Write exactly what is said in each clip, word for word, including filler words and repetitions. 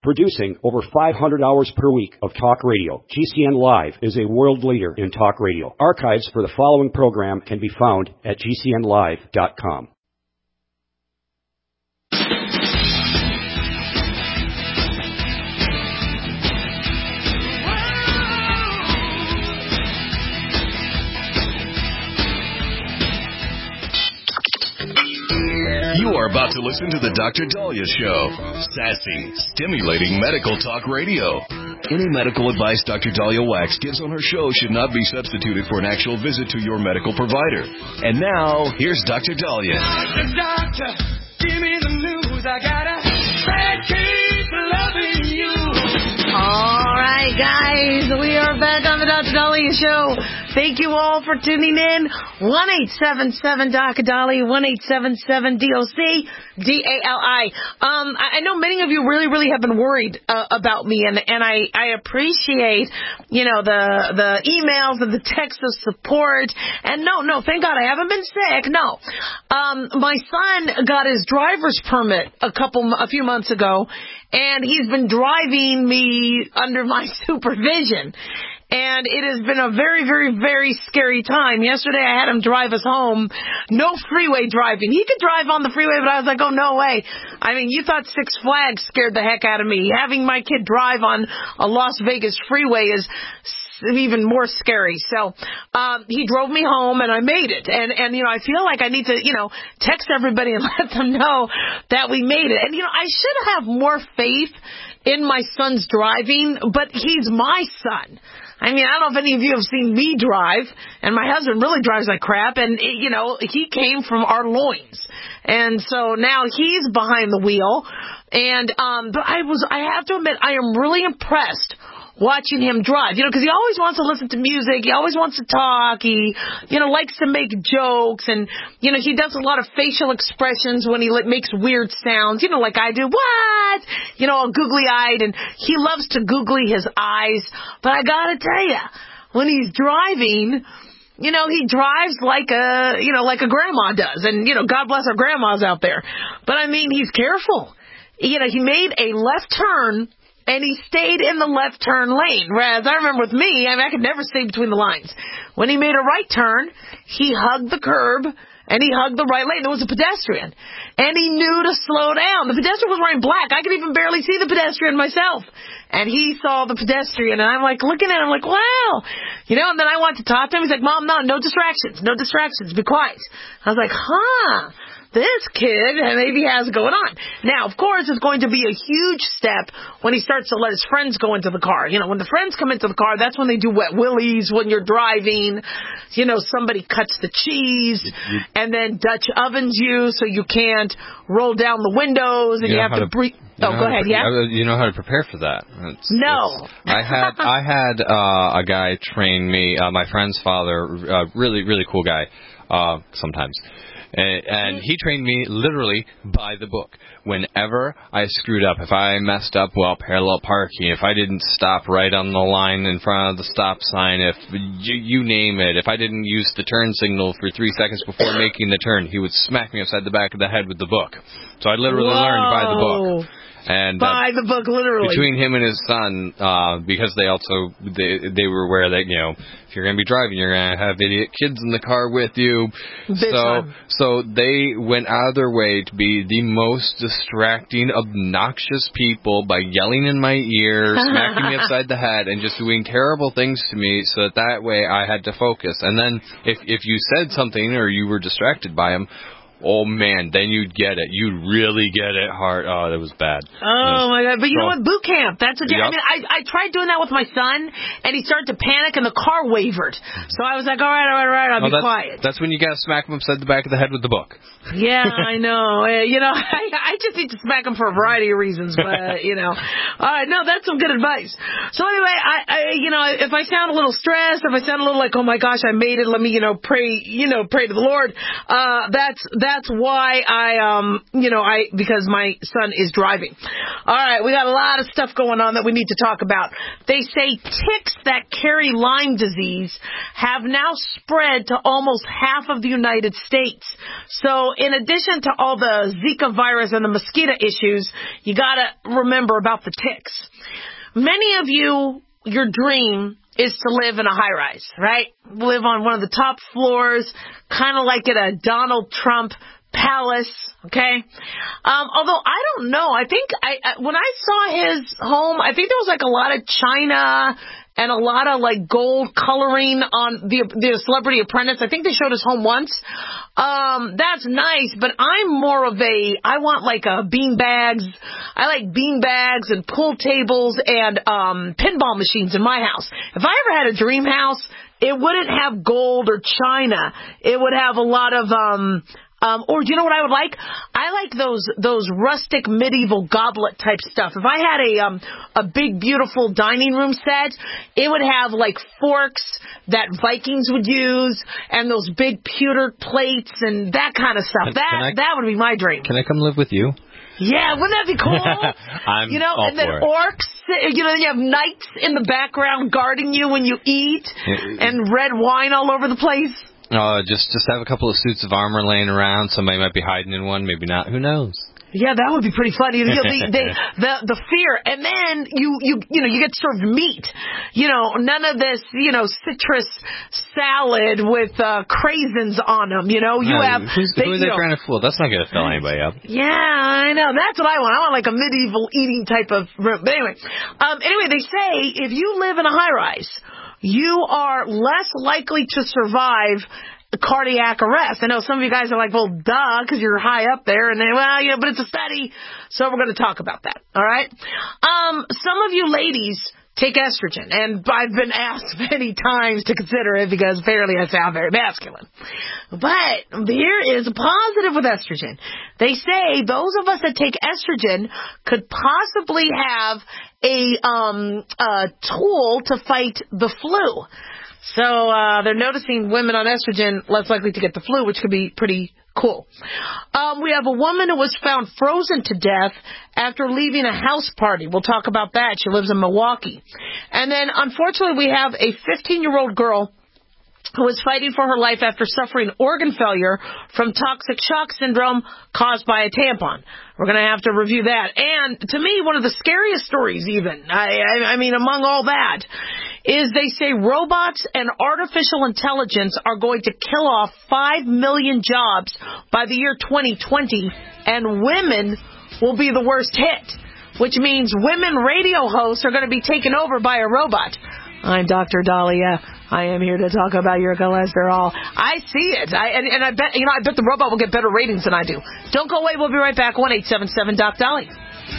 Producing over five hundred hours per week of talk radio, G C N Live is a world leader in talk radio. Archives for the following program can be found at G C N live dot com. You are about to listen to the Doctor Dahlia Show. Sassy, stimulating medical talk radio. Any medical advice Doctor Dahlia Wax gives on her show should not be substituted for an actual visit to your medical provider. And now, here's Doctor Dahlia. Doctor, doctor, give me the news. I got a bad case of loving you. All right, guys, we are back on the Doctor Dahlia Show. Thank you all for tuning in. one eight seven seven D O C Dahlia, one eight seven seven D O C D A L I. Um, I know many of you really, really have been worried uh, about me, and, and I, I appreciate, you know, the the emails and the texts of support. And no, no, thank God I haven't been sick. No. Um, my son got his driver's permit a couple, a few months ago, and he's been driving me under my supervision. And it has been a very, very, very scary time. Yesterday I had him drive us home. No freeway driving. He could drive on the freeway, but I was like, oh, no way. I mean, you thought Six Flags scared the heck out of me. Having my kid drive on a Las Vegas freeway is even more scary. So um, he drove me home, and I made it. And, and, you know, I feel like I need to, you know, text everybody and let them know that we made it. And, you know, I should have more faith in my son's driving, but he's my son. I mean, I don't know if any of you have seen me drive, and my husband really drives like crap, and, you know, he came from our loins. And so now he's behind the wheel. And, um, but I was, I have to admit, I am really impressed watching him drive, you know, because he always wants to listen to music. He always wants to talk. He, you know, likes to make jokes. And, you know, he does a lot of facial expressions when he like, makes weird sounds, you know, like I do. What? You know, all googly-eyed. And he loves to googly his eyes. But I got to tell you, when he's driving, you know, he drives like a, you know, like a grandma does. And, you know, God bless our grandmas out there. But, I mean, he's careful. You know, he made a left turn, and he stayed in the left turn lane. Whereas I remember with me, I mean, I could never stay between the lines. When he made a right turn, he hugged the curb, and he hugged the right lane. There was a pedestrian. And he knew to slow down. The pedestrian was wearing black. I could even barely see the pedestrian myself. And he saw the pedestrian, and I'm like looking at him like, wow. You know, and then I wanted to talk to him. He's like, Mom, no, no distractions. No distractions. Be quiet. I was like, huh. This kid maybe has going on. Now, of course, it's going to be a huge step when he starts to let his friends go into the car. You know, when the friends come into the car, that's when they do wet willies when you're driving. You know, somebody cuts the cheese and then Dutch ovens you so you can't roll down the windows and you, you have to, to breathe. Oh, go ahead, pre- yeah? You know how to prepare for that. It's, no. It's, I had I had uh, a guy train me, uh, my friend's father, uh, really, really cool guy, uh, sometimes. And, and he trained me literally by the book. Whenever I screwed up, if I messed up while parallel parking, if I didn't stop right on the line in front of the stop sign, if you, you name it, if I didn't use the turn signal for three seconds before making the turn, he would smack me upside the back of the head with the book. So I literally Whoa. learned by the book. And by uh, the book, literally. Between him and his son, uh, because they also, they they were aware that, you know, if you're going to be driving, you're going to have idiot kids in the car with you. Big so time. so they went out of their way to be the most distracting, obnoxious people by yelling in my ear, smacking me upside the head, and just doing terrible things to me so that that way I had to focus. And then if if you said something or you were distracted by him, oh, man, then you'd get it. You'd really get it hard. Oh, that was bad. Oh, was, my God. But you so, know what? Boot camp. That's what yep. I mean, I, I tried doing that with my son, and he started to panic, and the car wavered. So I was like, all right, all right, all right, I'll oh, be that's, quiet. That's when you got to smack him upside the back of the head with the book. Yeah, I know. Uh, you know, I, I just need to smack him for a variety of reasons, but, you know. All right, no, that's some good advice. So anyway, I, I, you know, if I sound a little stressed, if I sound a little like, oh, my gosh, I made it, let me, you know, pray, you know, pray to the Lord, uh, that's that's why I, um, you know, I because my son is driving. All right, we got a lot of stuff going on that we need to talk about. They say ticks that carry Lyme disease have now spread to almost half of the United States. So in addition to all the Zika virus and the mosquito issues, you got to remember about the ticks. Many of you, your dream is to live in a high-rise, right? Live on one of the top floors, kind of like at a Donald Trump palace, okay? Um, although I don't know. I think I, I when I saw his home, I think there was like a lot of china and a lot of like gold coloring on the the Celebrity Apprentice. I think they showed his home once. Um, that's nice, but I'm more of a, I want like a bean bags. I like bean bags and pool tables and um pinball machines in my house. If I ever had a dream house, it wouldn't have gold or china. It would have a lot of um Um, or do you know what I would like? I like those those rustic medieval goblet type stuff. If I had a um a big beautiful dining room set, it would have like forks that Vikings would use and those big pewter plates and that kind of stuff. Can, that can I, that would be my dream. Can I come live with you? Yeah, wouldn't that be cool? I'm you know, all and then for it. orcs, you know, you have knights in the background guarding you when you eat, and red wine all over the place. Uh, just just have a couple of suits of armor laying around. Somebody might be hiding in one, maybe not. Who knows? Yeah, that would be pretty funny. You know, the, the, the the fear, and then you you you know you get served meat. You know, none of this you know citrus salad with uh, craisins on them. You know, you no, have who's, they, who are they trying to fool? That's not going to fill anybody up. Yeah, I know. That's what I want. I want like a medieval eating type of room. But anyway, um, anyway, they say if you live in a high rise, you are less likely to survive cardiac arrest. I know some of you guys are like, well, duh, because you're high up there. And then, well, yeah, but it's a study. So we're going to talk about that. All right. Um, some of you ladies take estrogen, and I've been asked many times to consider it because apparently I sound very masculine. But here is a positive with estrogen. They say those of us that take estrogen could possibly have a um a tool to fight the flu. So uh they're noticing women on estrogen less likely to get the flu, which could be pretty cool. Um, we have a woman who was found frozen to death after leaving a house party. We'll talk about that. She lives in Milwaukee. And then, unfortunately, we have a fifteen-year-old girl who is fighting for her life after suffering organ failure from toxic shock syndrome caused by a tampon. We're going to have to review that. And to me, one of the scariest stories even, I, I, I mean, among all that, is they say robots and artificial intelligence are going to kill off five million jobs by the year twenty twenty, and women will be the worst hit, which means women radio hosts are going to be taken over by a robot. I'm Doctor Dahlia. I am here to talk about your cholesterol. I see it. I, and, and I bet, you know, I bet the robot will get better ratings than I do. Don't go away. We'll be right back. one eight seven seven Doc Dahlia.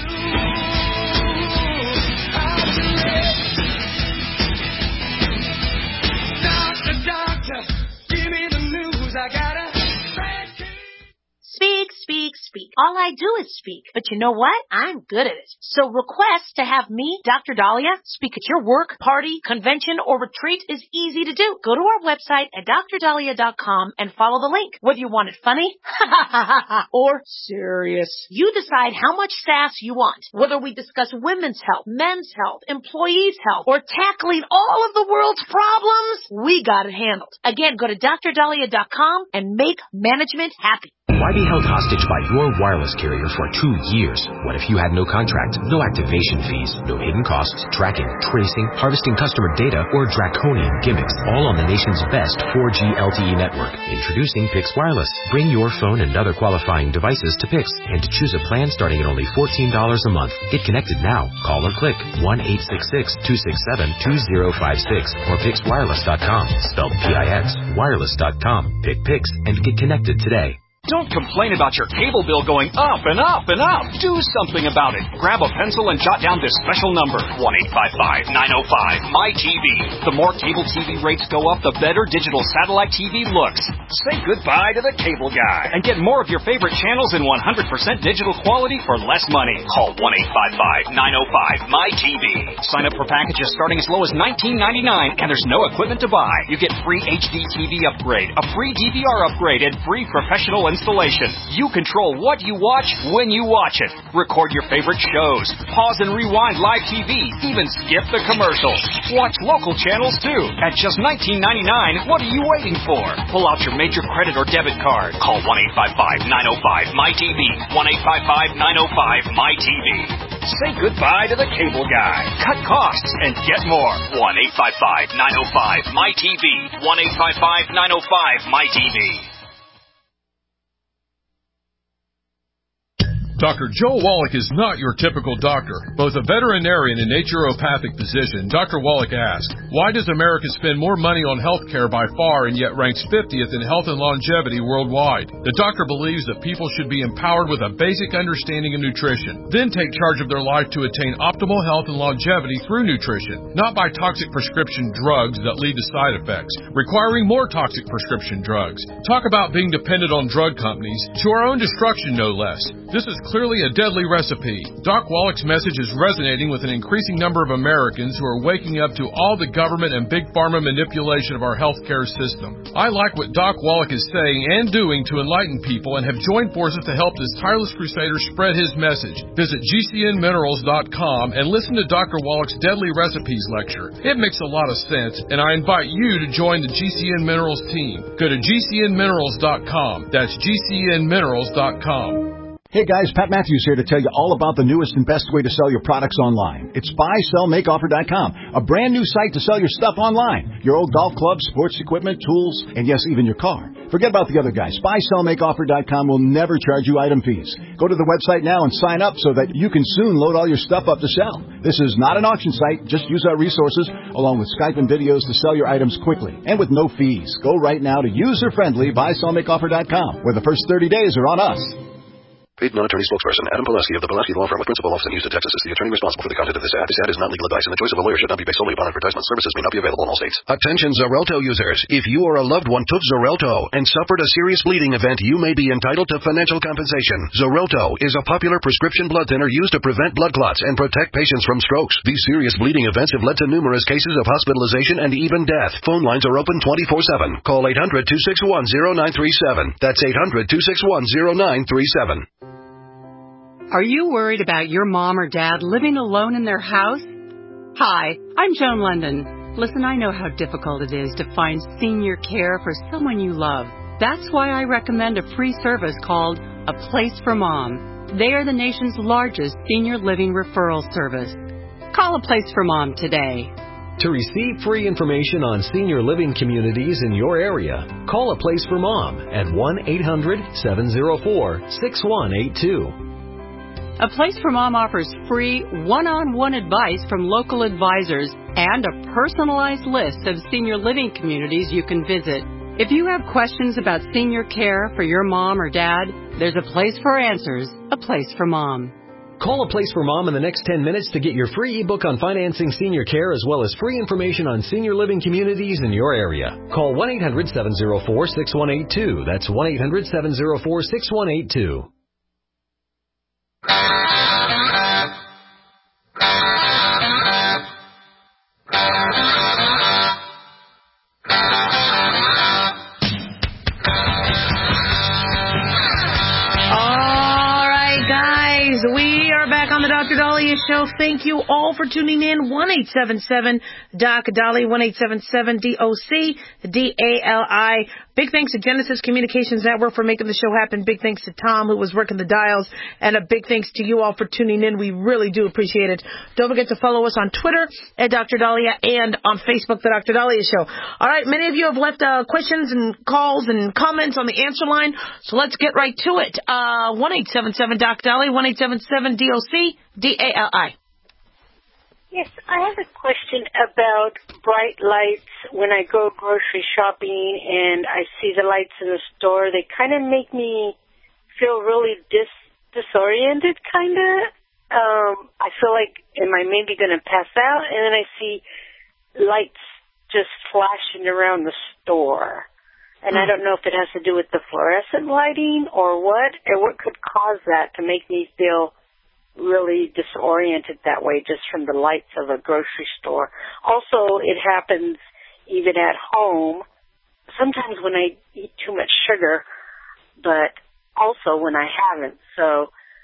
Doctor, doctor, give me the news. I got a bad case. Speak, speak, speak. All I do is speak. But you know what? I'm good at it. So request to have me, Doctor Dahlia, speak at your work, party, convention, or retreat is easy to do. Go to our website at D R dahlia dot com and follow the link. Whether you want it funny or serious, you decide how much sass you want. Whether we discuss women's health, men's health, employees' health, or tackling all of the world's problems, we got it handled. Again, go to D R dahlia dot com and make management happy. Why be held hostage by your wireless carrier for two years? What if you had no contract, no activation fees, no hidden costs, tracking, tracing, harvesting customer data, or draconian gimmicks, all on the nation's best four G L T E network? Introducing Pix Wireless. Bring your phone and other qualifying devices to Pix and choose a plan starting at only fourteen dollars a month. Get connected now. Call or click one eight six six, two six seven, two zero five six or pix wireless dot com. Spelled P I X, wireless dot com. Pick Pix and get connected today. Don't complain about your cable bill going up and up and up. Do something about it. Grab a pencil and jot down this special number, one eight five five, nine oh five, M Y T V. The more cable T V rates go up, the better digital satellite T V looks. Say goodbye to the cable guy and get more of your favorite channels in one hundred percent digital quality for less money. Call one eight five five, nine oh five, M Y T V. Sign up for packages starting as low as nineteen ninety-nine, and there's no equipment to buy. You get free H D T V upgrade, a free D V R upgrade, and free professional and installation. You control what you watch when you watch it. Record your favorite shows. Pause and rewind live T V. Even skip the commercials. Watch local channels too. At just nineteen ninety-nine, what are you waiting for? Pull out your major credit or debit card. Call one eight five five, nine oh five, M Y T V. one eight five five, nine oh five, M Y T V. Say goodbye to the cable guy. Cut costs and get more. one eight five five, nine oh five, M Y T V. one eight five five, nine oh five, M Y T V. Doctor Joe Wallach is not your typical doctor. Both a veterinarian and naturopathic physician, Doctor Wallach asked, why does America spend more money on health care by far and yet ranks fiftieth in health and longevity worldwide? The doctor believes that people should be empowered with a basic understanding of nutrition, then take charge of their life to attain optimal health and longevity through nutrition, not by toxic prescription drugs that lead to side effects, requiring more toxic prescription drugs. Talk about being dependent on drug companies, to our own destruction no less. This is clearly a deadly recipe. Doc Wallach's message is resonating with an increasing number of Americans who are waking up to all the government and big pharma manipulation of our healthcare system. I like what Doc Wallach is saying and doing to enlighten people and have joined forces to help this tireless crusader spread his message. Visit G C N minerals dot com and listen to Doctor Wallach's Deadly Recipes lecture. It makes a lot of sense, and I invite you to join the G C N Minerals team. Go to G C N minerals dot com. That's G C N minerals dot com. Hey guys, Pat Matthews here to tell you all about the newest and best way to sell your products online. It's buy sell make offer dot com, a brand new site to sell your stuff online. Your old golf clubs, sports equipment, tools, and yes, even your car. Forget about the other guys. buy sell make offer dot com will never charge you item fees. Go to the website now and sign up so that you can soon load all your stuff up to sell. This is not an auction site. Just use our resources along with Skype and videos to sell your items quickly and with no fees. Go right now to user-friendly buy sell make offer dot com, where the first thirty days are on us. Paid non-attorney spokesperson Adam Pulaski of the Pulaski Law Firm with principal office in Houston, Texas is the attorney responsible for the content of this ad. This ad is not legal advice, and the choice of a lawyer should not be based solely upon advertisement. Services may not be available in all states. Attention Xarelto users. If you or a loved one took Xarelto and suffered a serious bleeding event, you may be entitled to financial compensation. Xarelto is a popular prescription blood thinner used to prevent blood clots and protect patients from strokes. These serious bleeding events have led to numerous cases of hospitalization and even death. Phone lines are open twenty-four seven. Call eight hundred, two six one, zero nine three seven. That's eight hundred, two six one, zero nine three seven. Are you worried about your mom or dad living alone in their house? Hi, I'm Joan London. Listen, I know how difficult it is to find senior care for someone you love. That's why I recommend a free service called A Place for Mom. They are the nation's largest senior living referral service. Call A Place for Mom today. To receive free information on senior living communities in your area, call A Place for Mom at one eight hundred, seven oh four, six one eight two. A Place for Mom offers free one-on-one advice from local advisors and a personalized list of senior living communities you can visit. If you have questions about senior care for your mom or dad, there's a place for answers, A Place for Mom. Call A Place for Mom in the next ten minutes to get your free ebook on financing senior care as well as free information on senior living communities in your area. Call one eight hundred, seven oh four, six one eight two. That's one eight hundred, seven oh four, six one eight two. Doctor Dahlia Show. Thank you all for tuning in. one eight seven seven D O C Dahlia, one eight seven seven D O C D A L I. Big thanks to Genesis Communications Network for making the show happen. Big thanks to Tom, who was working the dials. And a big thanks to you all for tuning in. We really do appreciate it. Don't forget to follow us on Twitter at Doctor Dahlia and on Facebook, The Doctor Dahlia Show. All right, many of you have left uh, questions and calls and comments on the answer line. So let's get right to it. Uh, one eight seven seven D O C Dahlia, one eight seven seven D O C D A L I. Yes, I have a question about bright lights. When I go grocery shopping and I see the lights in the store, they kind of make me feel really dis disoriented, kind of. Um, I feel like, am I maybe going to pass out? And then I see lights just flashing around the store. And I don't know if it has to do with the fluorescent lighting or what, or what could cause that to make me feel really disoriented that way just from the lights of a grocery store. Also, it happens even at home. Sometimes when I eat too much sugar, but also when I haven't. So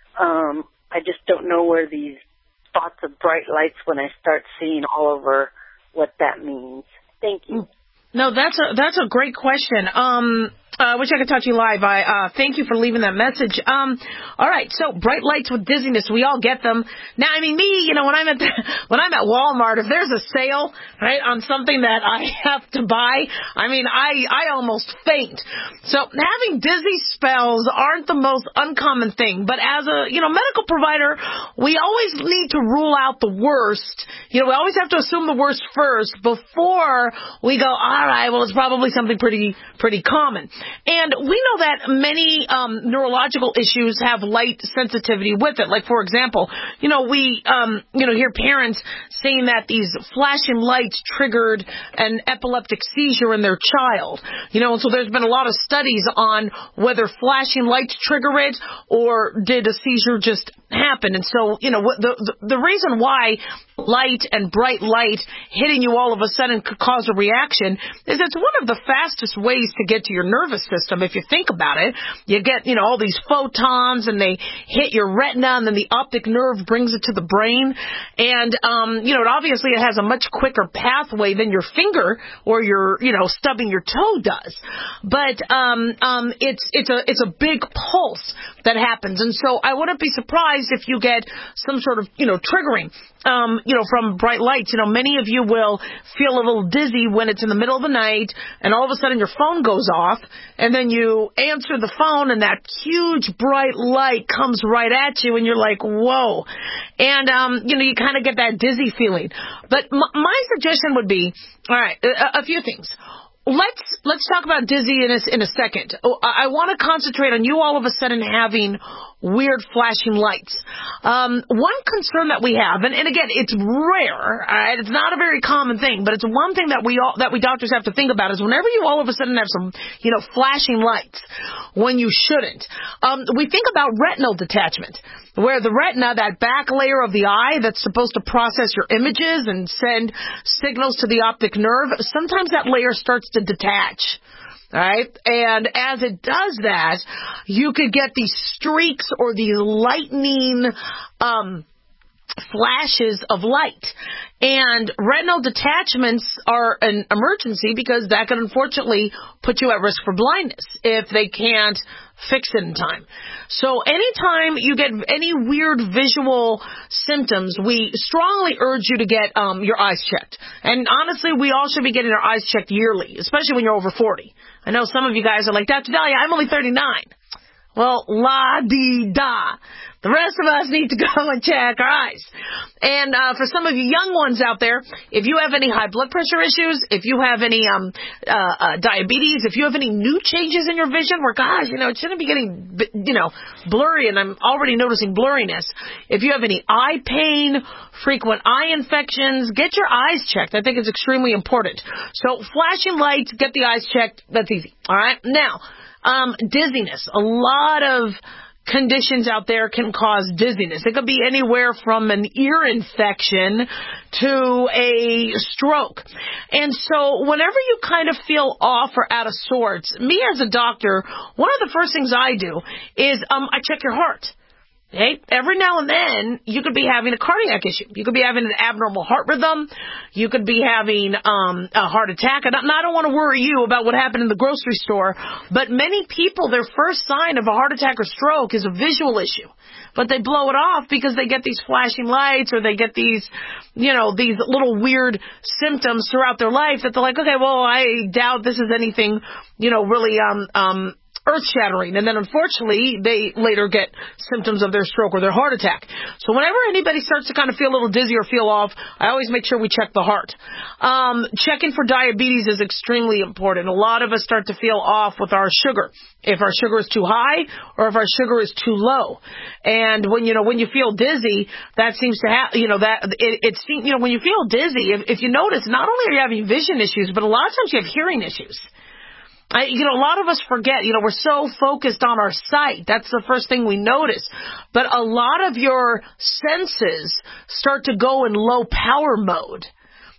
um, I just don't know where these spots of bright lights when I start seeing all over what that means. Thank you. No, that's a that's a great question. Um, I uh, wish I could talk to you live. I uh, thank you for leaving that message. Um, all right, so bright lights with dizziness, we all get them. Now, I mean, me, you know, when I'm at the, when I'm at Walmart, if there's a sale, right, on something that I have to buy, I mean, I I almost faint. So having dizzy spells aren't the most uncommon thing, but as a you know medical provider, we always need to rule out the worst. You know, we always have to assume the worst first before we go, all right, well, it's probably something pretty pretty common. And we know that many um, neurological issues have light sensitivity with it. Like, for example, you know, we, um, you know, hear parents saying that these flashing lights triggered an epileptic seizure in their child. You know, and so there's been a lot of studies on whether flashing lights trigger it or did a seizure just happen. And so, you know, the, the, the reason why light and bright light hitting you all of a sudden could cause a reaction is it's one of the fastest ways to get to your nervous system. If you think about it, you get, you know, all these photons and they hit your retina and then the optic nerve brings it to the brain. And, um, you know, it obviously it has a much quicker pathway than your finger or your, you know, stubbing your toe does. But, um, um, it's, it's a, it's a big pulse that happens. And so I wouldn't be surprised if you get some sort of, you know, triggering, um, you know, from bright lights. You know, many of you will feel a little dizzy when it's in the middle of the night and all of a sudden your phone goes off and then you answer the phone and that huge bright light comes right at you and you're like, whoa. And, um, you know, you kind of get that dizzy feeling. But m- my suggestion would be, all right, a, a few things. Let's let's talk about dizziness in a second. I, I want to concentrate on you all of a sudden having weird flashing lights. Um, one concern that we have, and, and again, it's rare. Right? It's not a very common thing, but it's one thing that we all that we doctors have to think about is whenever you all of a sudden have some, you know, flashing lights when you shouldn't. Um, we think about retinal detachment, where the retina, that back layer of the eye that's supposed to process your images and send signals to the optic nerve, sometimes that layer starts to detach. Right? And as it does that, you could get these streaks or these lightning um, flashes of light. And retinal detachments are an emergency because that could unfortunately put you at risk for blindness if they can't fix it in time. So anytime you get any weird visual symptoms, we strongly urge you to get um, your eyes checked. And honestly, we all should be getting our eyes checked yearly, especially when you're over forty. I know some of you guys are like, Doctor Dahlia, I'm only thirty-nine. Well, la-dee-da. The rest of us need to go and check our eyes. And uh, for some of you young ones out there, if you have any high blood pressure issues, if you have any um, uh, uh, diabetes, if you have any new changes in your vision where, gosh, you know, it shouldn't be getting, you know, blurry, and I'm already noticing blurriness. If you have any eye pain, frequent eye infections, get your eyes checked. I think it's extremely important. So flashing lights, get the eyes checked. That's easy. All right? Now, um, dizziness. A lot of conditions out there can cause dizziness. It could be anywhere from an ear infection to a stroke. And so whenever you kind of feel off or out of sorts, me as a doctor, one of the first things I do is um, I check your heart. Okay? Every now and then, you could be having a cardiac issue. You could be having an abnormal heart rhythm. You could be having um, a heart attack. And I don't want to worry you about what happened in the grocery store, but many people, their first sign of a heart attack or stroke is a visual issue. But they blow it off because they get these flashing lights or they get these, you know, these little weird symptoms throughout their life that they're like, okay, well, I doubt this is anything, you know, really um um earth-shattering, and then unfortunately they later get symptoms of their stroke or their heart attack. So whenever anybody starts to kind of feel a little dizzy or feel off, I always make sure we check the heart. Um, checking for diabetes is extremely important. A lot of us start to feel off with our sugar. If our sugar is too high or if our sugar is too low. And when, you know, when you feel dizzy, that seems to have, you know, that it, it's, you know, when you feel dizzy, if, if you notice, not only are you having vision issues, but a lot of times you have hearing issues. I, you know, a lot of us forget, you know, we're so focused on our sight. That's the first thing we notice. But a lot of your senses start to go in low power mode.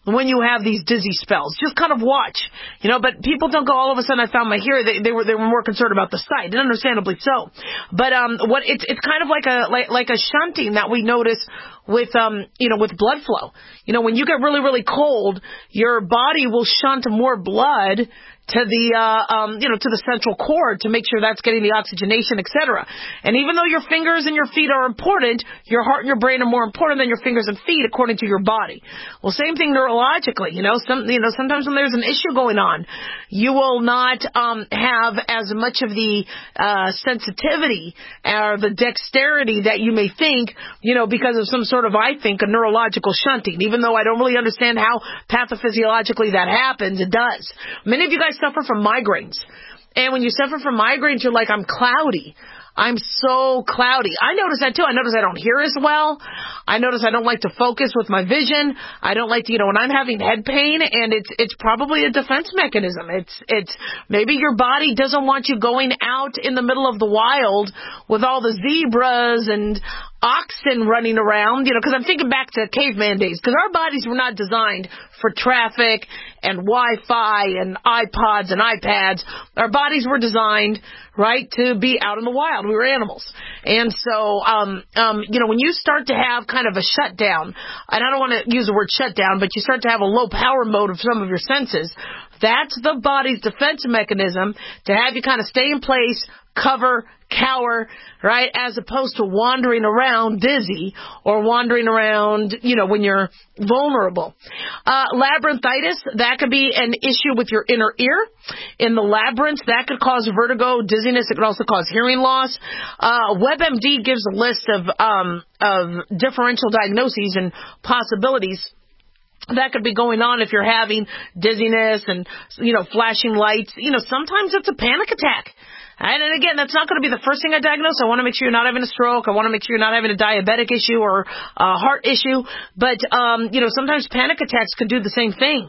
when you have these dizzy spells. Just kind of watch, you know, but people don't go, all of a sudden I found my hearing. They, they were, they were more concerned about the sight, and understandably so. But, um, what, it's, it's kind of like a, like, like a shunting that we notice with, um, you know, with blood flow. You know, when you get really, really cold, your body will shunt more blood to the, uh, um, you know, to the central cord to make sure that's getting the oxygenation, et cetera. And even though your fingers and your feet are important, your heart and your brain are more important than your fingers and feet according to your body. Well, same thing neurologically. You know, some, you know, sometimes when there's an issue going on, you will not, um, have as much of the, uh, sensitivity or the dexterity that you may think, you know, because of some sort of, I think, a neurological shunting. Even though I don't really understand how pathophysiologically that happens, it does. Many of you guys suffer from migraines. And when you suffer from migraines, you're like, I'm cloudy. I'm so cloudy. I notice that too. I notice I don't hear as well. I notice I don't like to focus with my vision. I don't like to, you know, when I'm having head pain, and it's, it's probably a defense mechanism. It's, it's, maybe your body doesn't want you going out in the middle of the wild with all the zebras and oxen running around, you know, because I'm thinking back to caveman days, because our bodies were not designed for traffic and Wi-Fi and iPods and iPads. Our bodies were designed, right, to be out in the wild. We were animals. And so, um, um, you know, when you start to have kind of a shutdown, and I don't want to use the word shutdown, but you start to have a low power mode of some of your senses, that's the body's defense mechanism to have you kind of stay in place, cover, cower, right, as opposed to wandering around dizzy or wandering around, you know, when you're vulnerable. Uh, labyrinthitis, that could be an issue with your inner ear. In the labyrinth, that could cause vertigo, dizziness. It could also cause hearing loss. Uh, WebMD gives a list of, um, of differential diagnoses and possibilities that could be going on if you're having dizziness and, you know, flashing lights. You know, sometimes it's a panic attack. And, and again, that's not going to be the first thing I diagnose. I want to make sure you're not having a stroke. I want to make sure you're not having a diabetic issue or a heart issue. But, um, you know, sometimes panic attacks can do the same thing.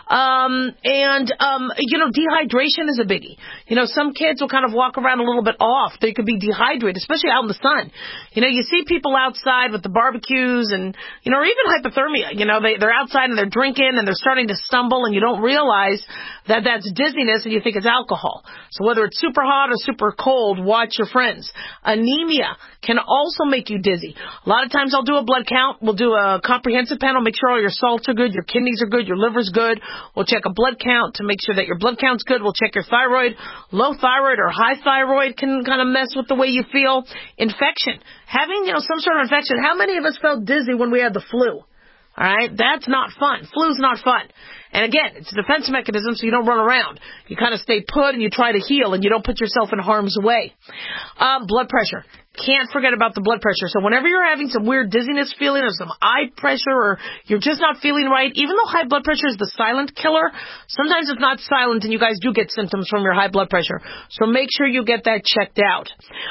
Um, and, um, you know, dehydration is a biggie. You know, some kids will kind of walk around a little bit off. They could be dehydrated, especially out in the sun. You know, you see people outside with the barbecues and, you know, or even hypothermia. You know, they, they're outside and they're drinking and they're starting to stumble, and you don't realize that that's dizziness and you think it's alcohol. So whether it's super hot or super cold, watch your friends. Anemia can also make you dizzy. A lot of times I'll do a blood count. We'll do a comprehensive panel, make sure all your salts are good, your kidneys are good, your liver's good. We'll check a blood count to make sure that your blood count's good. We'll check your thyroid. Low thyroid or high thyroid can kind of mess with the way you feel. Infection. Having, you know, some sort of infection. How many of us felt dizzy when we had the flu? All right, that's not fun. Flu's not fun. And again, it's a defense mechanism, so you don't run around. You kind of stay put and you try to heal, and you don't put yourself in harm's way. Um, blood pressure. Can't forget about the blood pressure. So whenever you're having some weird dizziness feeling or some eye pressure or you're just not feeling right, even though high blood pressure is the silent killer, sometimes it's not silent and you guys do get symptoms from your high blood pressure. So make sure you get that checked out.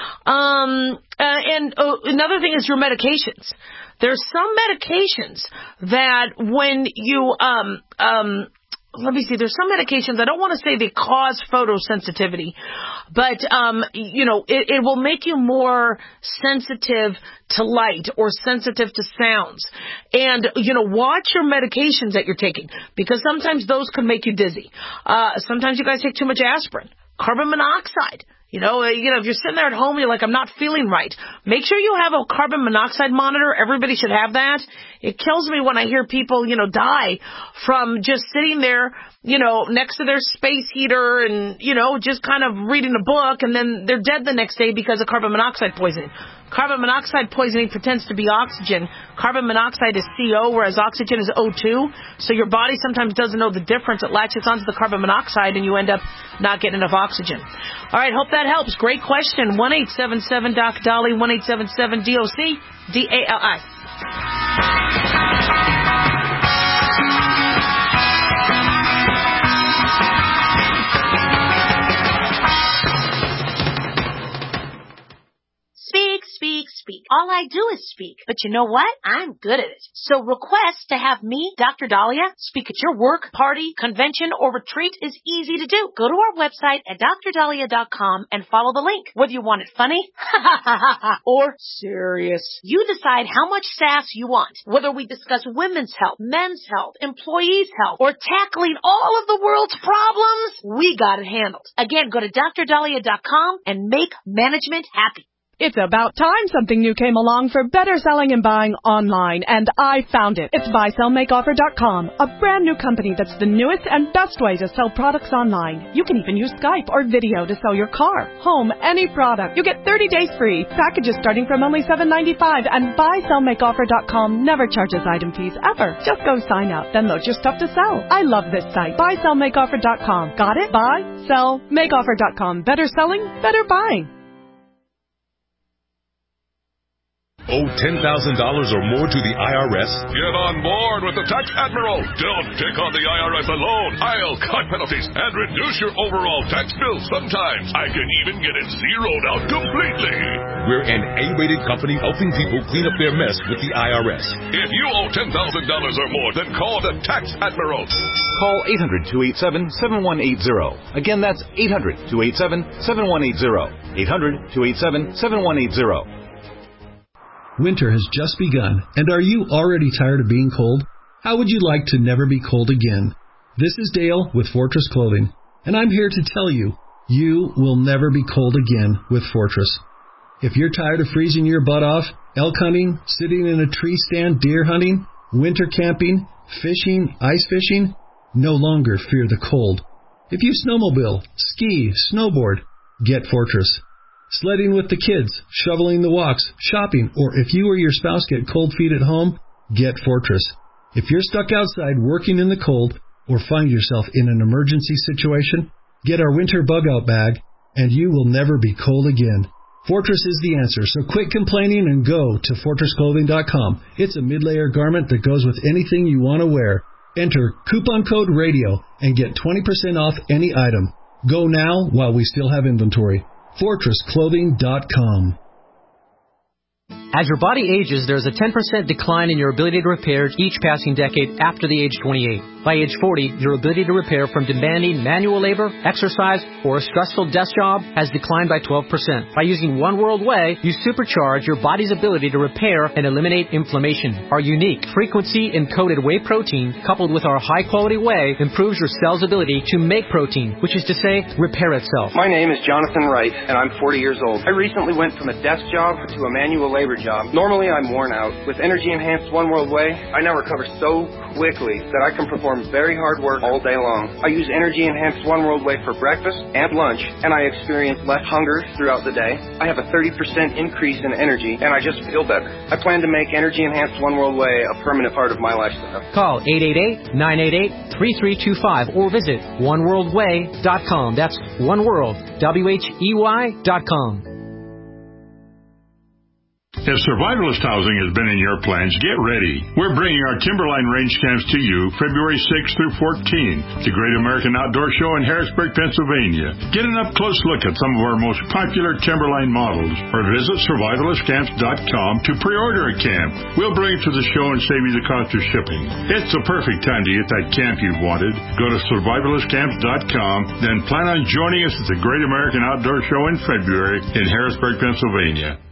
Um, uh, and uh, another thing is your medications. There's some medications that when you, um, um, let me see, there's some medications, I don't want to say they cause photosensitivity, but, um, you know, it, it will make you more sensitive to light or sensitive to sounds. And, you know, watch your medications that you're taking, because sometimes those can make you dizzy. Uh, sometimes you guys take too much aspirin, carbon monoxide. You know, you know, if you're sitting there at home and you're like, I'm not feeling right, make sure you have a carbon monoxide monitor. Everybody should have that. It kills me when I hear people, you know, die from just sitting there, you know, next to their space heater and, you know, just kind of reading a book, and then they're dead the next day because of carbon monoxide poisoning. Carbon monoxide poisoning pretends to be oxygen. Carbon monoxide is C O, whereas oxygen is O two. So your body sometimes doesn't know the difference. It latches onto the carbon monoxide, and you end up not getting enough oxygen. All right, hope that helps. Great question. one eight seven seven Doc Dolly, one eight seven seven D O C, D A L I. Speak, speak, speak. All All I do is speak. But you know what? I'm good at it. So request to have me, Doctor Dahlia, speak at your work, party, convention, or retreat is easy to do. Go to our website at D R dahlia dot com and follow the link. Whether you want it funny or serious, you decide how much sass you want. Whether we discuss women's health, men's health, employees' health, or tackling all of the world's problems, we got it handled. Again, go to D R dahlia dot com and make management happy. It's about time something new came along for better selling and buying online, and I found it. It's buy sell make offer dot com, a brand new company that's the newest and best way to sell products online. You can even use Skype or video to sell your car, home, any product. You get thirty days free, packages starting from only seven ninety-five, and buy sell make offer dot com never charges item fees ever. Just go sign up, then load your stuff to sell. I love this site, buy sell make offer dot com. Got it? buy sell make offer dot com. Better selling, better buying. Owe ten thousand dollars or more to the I R S? Get on board with the Tax Admiral. Don't take on the I R S alone. I'll cut penalties and reduce your overall tax bill. Sometimes I can even get it zeroed out completely. We're an A-rated company helping people clean up their mess with the I R S. If you owe ten thousand dollars or more, then call the Tax Admiral. Call eight hundred, two eight seven, seven one eight zero. Again, that's eight hundred, two eight seven, seven one eight zero. eight hundred, two eight seven, seven one eight zero. Winter has just begun, and are you already tired of being cold? How would you like to never be cold again? This is Dale with Fortress Clothing, and I'm here to tell you, you will never be cold again with Fortress. If you're tired of freezing your butt off, elk hunting, sitting in a tree stand, deer hunting, winter camping, fishing, ice fishing, no longer fear the cold. If you snowmobile, ski, snowboard, get Fortress. Sledding with the kids, shoveling the walks, shopping, or if you or your spouse get cold feet at home, get Fortress. If you're stuck outside working in the cold or find yourself in an emergency situation, get our winter bug-out bag and you will never be cold again. Fortress is the answer, so quit complaining and go to fortress clothing dot com. It's a mid-layer garment that goes with anything you want to wear. Enter coupon code RADIO and get twenty percent off any item. Go now while we still have inventory. fortress clothing dot com. As your body ages, there's a ten percent decline in your ability to repair each passing decade after the age twenty-eight. By age forty, your ability to repair from demanding manual labor, exercise, or a stressful desk job has declined by twelve percent. By using One World Whey, you supercharge your body's ability to repair and eliminate inflammation. Our unique frequency-encoded whey protein, coupled with our high-quality whey, improves your cell's ability to make protein, which is to say, repair itself. My name is Jonathan Wright, and I'm forty years old. I recently went from a desk job to a manual labor job. Normally, I'm worn out. With energy-enhanced One World Whey, I now recover so quickly that I can perform very hard work all day long. I use energy-enhanced One World Whey for breakfast and lunch, and I experience less hunger throughout the day. I have a thirty percent increase in energy, and I just feel better. I plan to make energy-enhanced One World Whey a permanent part of my lifestyle. Call eight eight eight, nine eight eight, three three two five or visit one world whey dot com. That's oneworld, W H E Y dot com. If survivalist housing has been in your plans, get ready. We're bringing our Timberline Range Camps to you February sixth through fourteenth, the Great American Outdoor Show in Harrisburg, Pennsylvania. Get an up-close look at some of our most popular Timberline models, or visit survivalist camps dot com to pre-order a camp. We'll bring it to the show and save you the cost of shipping. It's the perfect time to get that camp you've wanted. Go to survivalist camps dot com, then plan on joining us at the Great American Outdoor Show in February in Harrisburg, Pennsylvania.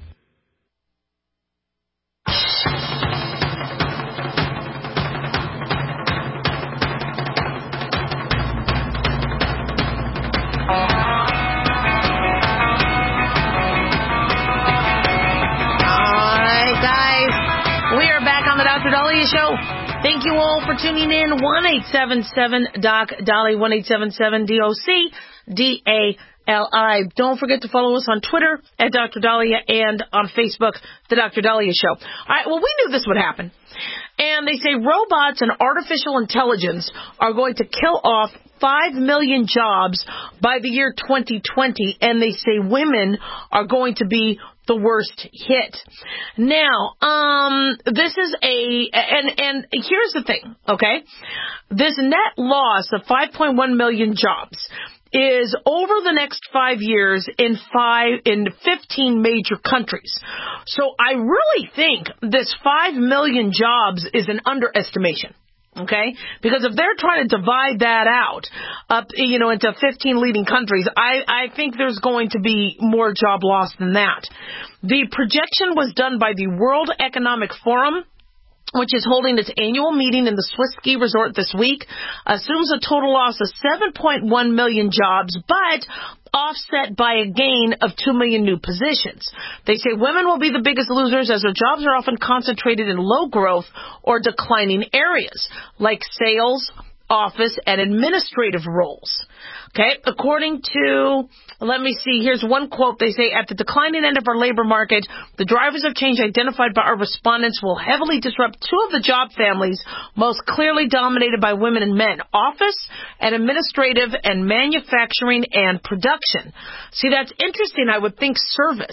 Doctor Dahlia Show. Thank you all for tuning in. one eight seven seven D O C Dahlia, one eight seven seven D O C D A L I. Don't forget to follow us on Twitter at Doctor Dahlia and on Facebook, The Doctor Dahlia Show. All right, well, we knew this would happen. And they say robots and artificial intelligence are going to kill off five million jobs by the year twenty twenty, and they say women are going to be the worst hit. Now, um, this is a, and, and here's the thing, okay? This net loss of five point one million jobs is over the next five years in five in fifteen major countries. So I really think this five million jobs is an underestimation. Okay? Because if they're trying to divide that out up, you know, into fifteen leading countries, I, I think there's going to be more job loss than that. The projection was done by the World Economic Forum, which is holding its annual meeting in the Swiss ski resort this week, assumes a total loss of seven point one million jobs, but offset by a gain of two million new positions. They say women will be the biggest losers as their jobs are often concentrated in low growth or declining areas like sales, office, and administrative roles. Okay, according to, let me see, here's one quote. They say, at the declining end of our labor market, the drivers of change identified by our respondents will heavily disrupt two of the job families most clearly dominated by women and men, office and administrative and manufacturing and production. See, that's interesting. I would think service.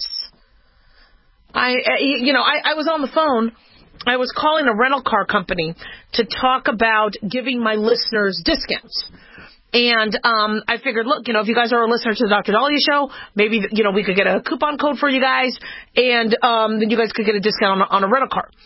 I, you know, I, I was on the phone. I was calling a rental car company to talk about giving my listeners discounts. And um I figured, look, you know, if you guys are a listener to the Doctor Dahlia Show, maybe, you know, we could get a coupon code for you guys, and um then you guys could get a discount on, on a rental car.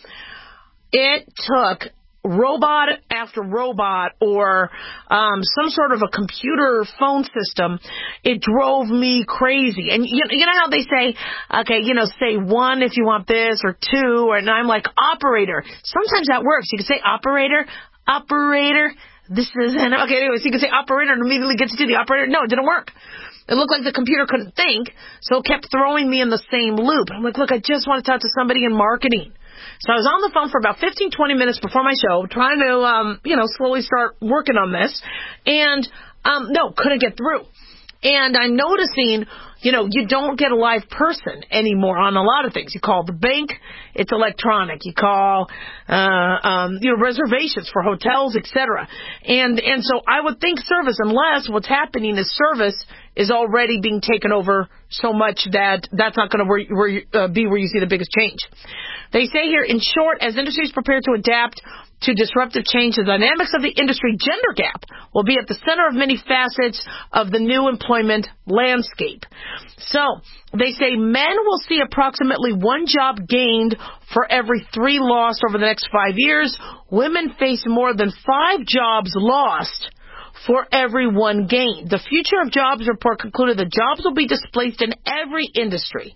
It took robot after robot or um some sort of a computer phone system. It drove me crazy. And you, you know how they say, okay, you know, say one if you want this, or two, or, and I'm like, operator. Sometimes that works. You can say operator, operator. This is an, okay, anyway, so you can say operator and immediately gets to the operator. No, it didn't work. It looked like the computer couldn't think, so it kept throwing me in the same loop. I'm like, look, I just want to talk to somebody in marketing. So I was on the phone for about fifteen, twenty minutes before my show, trying to, um, you know, slowly start working on this. And, um, no, couldn't get through. And I'm noticing, you know, you don't get a live person anymore on a lot of things. You call the bank, it's electronic. You call, uh, um, you know, reservations for hotels, et cetera. And, and so I would think service, unless what's happening is service is already being taken over so much that that's not going to where, where, uh, be where you see the biggest change. They say here, in short, as industries prepare to adapt to disruptive change, the dynamics of the industry gender gap will be at the center of many facets of the new employment landscape. So they say men will see approximately one job gained for every three lost over the next five years. Women face more than five jobs lost for every one gained. The Future of Jobs report concluded that jobs will be displaced in every industry,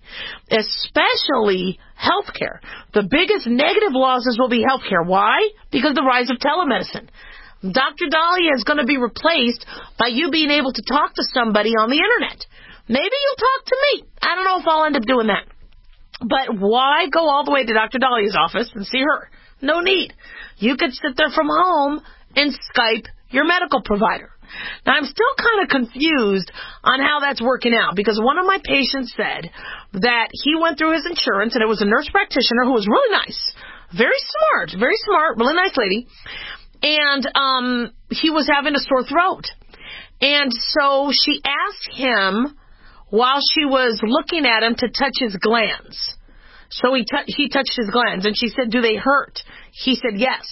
especially healthcare. The biggest negative losses will be healthcare. Why? Because of the rise of telemedicine. Doctor Dahlia is going to be replaced by you being able to talk to somebody on the internet. Maybe you'll talk to me. I don't know if I'll end up doing that. But why go all the way to Doctor Dahlia's office and see her? No need. You could sit there from home and Skype your medical provider. Now, I'm still kind of confused on how that's working out, because one of my patients said that he went through his insurance, and it was a nurse practitioner who was really nice, very smart, very smart, really nice lady, and um, he was having a sore throat. And so she asked him, while she was looking at him, to touch his glands. So he, t- he touched his glands, and she said, do they hurt? He said, yes.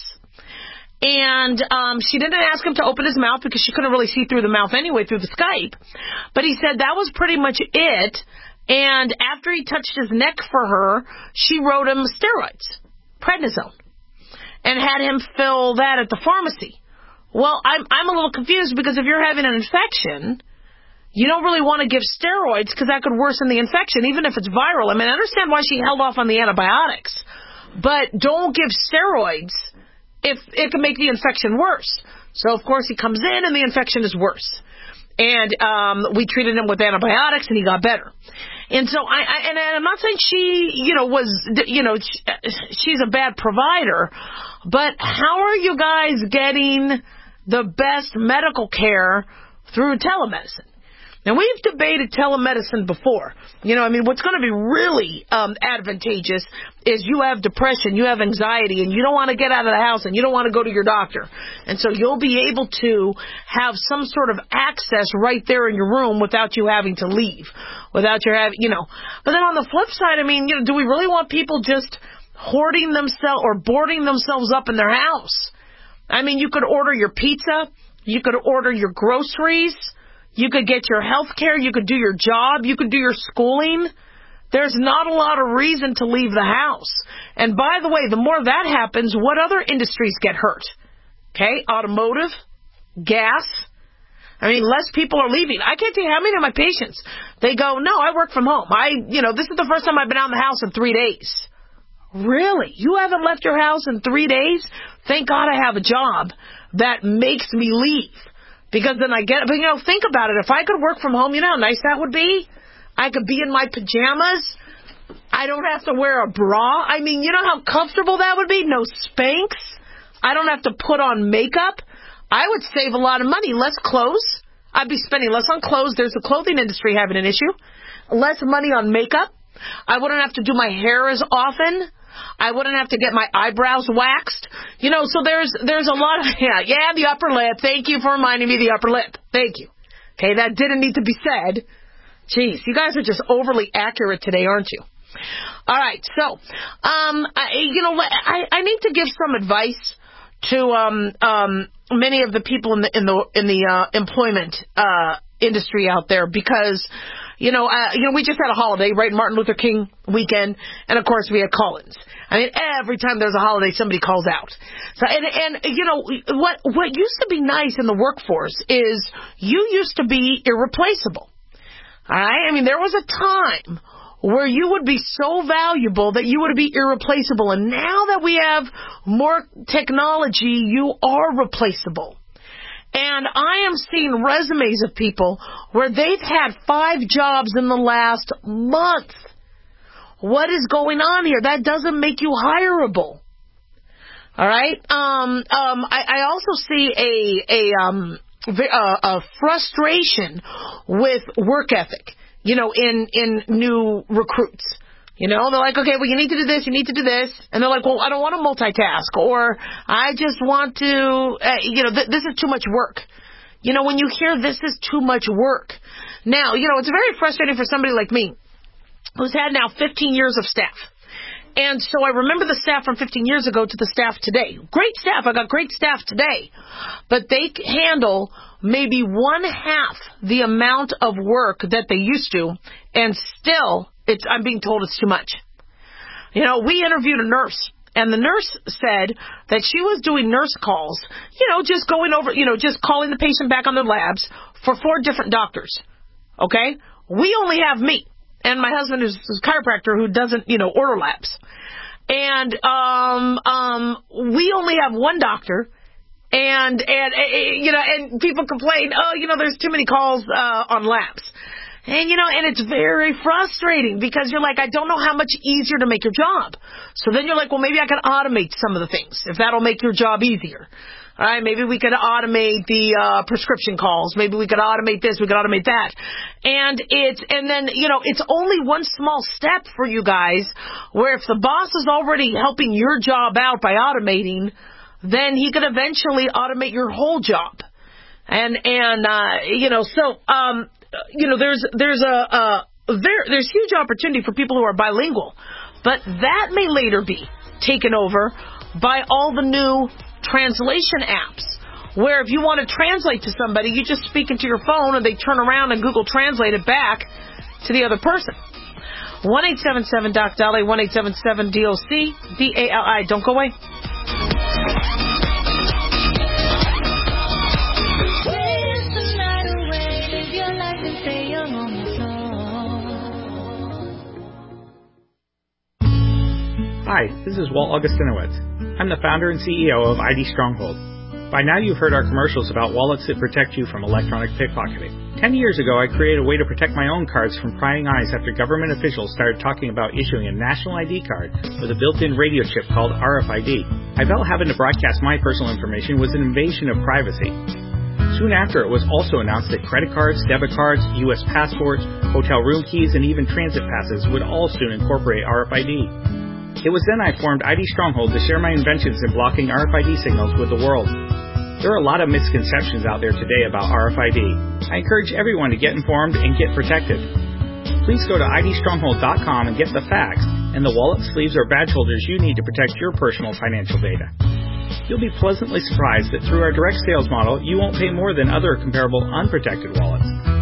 And um, she didn't ask him to open his mouth because she couldn't really see through the mouth anyway through the Skype. But he said that was pretty much it. And after he touched his neck for her, she wrote him steroids, prednisone, and had him fill that at the pharmacy. Well, I'm I'm a little confused, because if you're having an infection, you don't really want to give steroids because that could worsen the infection, even if it's viral. I mean, I understand why she held off on the antibiotics, but don't give steroids if it can make the infection worse. So, of course, he comes in and the infection is worse. And um, we treated him with antibiotics and he got better. And so, I, I and I'm not saying she, you know, was, you know, she's a bad provider, but how are you guys getting the best medical care through telemedicine? Now, we've debated telemedicine before. You know, I mean, what's going to be really um, advantageous is you have depression, you have anxiety, and you don't want to get out of the house, and you don't want to go to your doctor. And so you'll be able to have some sort of access right there in your room without you having to leave, without your having, you know. But then on the flip side, I mean, you know, do we really want people just hoarding themselves or boarding themselves up in their house? I mean, you could order your pizza, you could order your groceries, You could get your health care. You could do your job. You could do your schooling. There's not a lot of reason to leave the house. And by the way, the more that happens, what other industries get hurt? Okay, automotive, gas. I mean, less people are leaving. I can't tell you how many of my patients, they go, no, I work from home. I, you know, this is the first time I've been out of the house in three days. Really? You haven't left your house in three days? Thank God I have a job that makes me leave. Because then I get, but you know, think about it. If I could work from home, you know how nice that would be? I could be in my pajamas. I don't have to wear a bra. I mean, you know how comfortable that would be? No Spanx. I don't have to put on makeup. I would save a lot of money. Less clothes. I'd be spending less on clothes. There's the clothing industry having an issue. Less money on makeup. I wouldn't have to do my hair as often. I wouldn't have to get my eyebrows waxed. You know, so there's there's a lot of, yeah, yeah, the upper lip. Thank you for reminding me of the upper lip. Thank you. Okay, that didn't need to be said. Jeez, you guys are just overly accurate today, aren't you? All right, so, um, I, you know, I, I need to give some advice to um, um, many of the people in the in the in the uh, employment uh, industry out there because, you know, uh, you know, we just had a holiday, right? Martin Luther King weekend, and of course we had call-ins. I mean, every time there's a holiday, somebody calls out. So, and and you know, what what used to be nice in the workforce is you used to be irreplaceable. All right, I mean, there was a time where you would be so valuable that you would be irreplaceable. And now that we have more technology, you are replaceable. And I am seeing resumes of people where they've had five jobs in the last month. What is going on here? That doesn't make you hireable. All right. Um, um, I, I also see a, a, um, a, a frustration with work ethic. You know, in, in new recruits. You know, they're like, okay, well, you need to do this, you need to do this. And they're like, well, I don't want to multitask. Or I just want to, uh, you know, th- this is too much work. You know, when you hear this is too much work. Now, you know, it's very frustrating for somebody like me who's had now fifteen years of staff. And so I remember the staff from fifteen years ago to the staff today. Great staff. I got great staff today. But they handle maybe one half the amount of work that they used to, and still, it's I'm being told it's too much. You know, we interviewed a nurse, and the nurse said that she was doing nurse calls, you know, just going over, you know, just calling the patient back on their labs for four different doctors. Okay? We only have me, and my husband is a chiropractor who doesn't, you know, order labs. And um, um, we only have one doctor. And, and, you know, and people complain, oh, you know, there's too many calls, uh, on labs. And, you know, and it's very frustrating because you're like, I don't know how much easier to make your job. So then you're like, well, maybe I can automate some of the things if that'll make your job easier. All right. Maybe we could automate the, uh, prescription calls. Maybe we could automate this. We could automate that. And it's, and then, you know, it's only one small step for you guys where if the boss is already helping your job out by automating, then he could eventually automate your whole job. And, and, uh, you know, so, um, you know, there's, there's a, a there, there's huge opportunity for people who are bilingual, but that may later be taken over by all the new translation apps, where if you want to translate to somebody, you just speak into your phone and they turn around and Google Translate it back to the other person. one eight seven seven D O C Dolly, one eight seven seven D O C, D A L I. Don't go away. Hi, this is Walt Augustinowitz. I'm the founder and C E O of I D Stronghold. By now you've heard our commercials about wallets that protect you from electronic pickpocketing. Ten years ago I created a way to protect my own cards from prying eyes after government officials started talking about issuing a national I D card with a built-in radio chip called R F I D. I felt having to broadcast my personal information was an invasion of privacy. Soon after, it was also announced that credit cards, debit cards, U S passports, hotel room keys, and even transit passes would all soon incorporate R F I D. It was then I formed I D Stronghold to share my inventions in blocking R F I D signals with the world. There are a lot of misconceptions out there today about R F I D. I encourage everyone to get informed and get protected. Please go to I D stronghold dot com and get the facts and the wallet, sleeves, or badge holders you need to protect your personal financial data. You'll be pleasantly surprised that through our direct sales model, you won't pay more than other comparable unprotected wallets.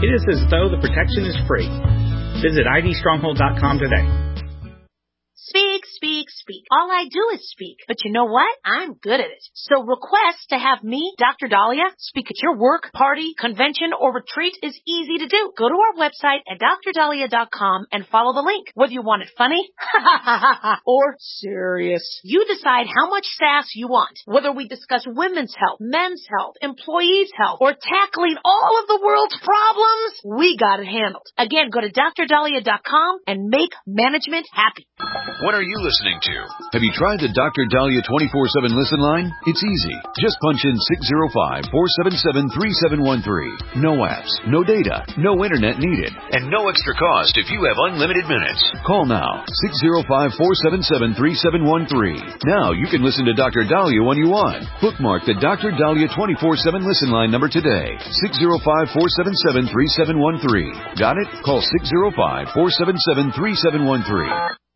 it is as though the protection is free. Visit I D stronghold dot com today. Speak, speak, speak. All I do is speak. But you know what? I'm good at it. So request to have me, Doctor Dahlia, speak at your work, party, convention, or retreat is easy to do. Go to our website at dr dahlia dot com and follow the link. Whether you want it funny or serious, you decide how much sass you want. Whether we discuss women's health, men's health, employees' health, or tackling all of the world's problems, we got it handled. Again, go to dr dahlia dot com and make management happy. What are you listening to? Have you tried the Doctor Dahlia twenty-four seven listen line? It's easy. Just punch in six zero five, four seven seven, three seven one three. No apps, no data, no internet needed, and no extra cost if you have unlimited minutes. Call now, six zero five, four seven seven, three seven one three. Now you can listen to Doctor Dahlia when you want. Bookmark the Doctor Dahlia twenty-four seven listen line number today, six zero five, four seven seven, three seven one three. Got it? Call six zero five, four seven seven, three seven one three.